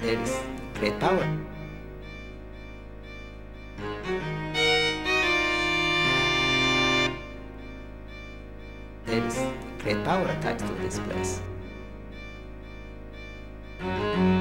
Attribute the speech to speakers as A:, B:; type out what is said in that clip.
A: there is great power. There is great power attached to this place.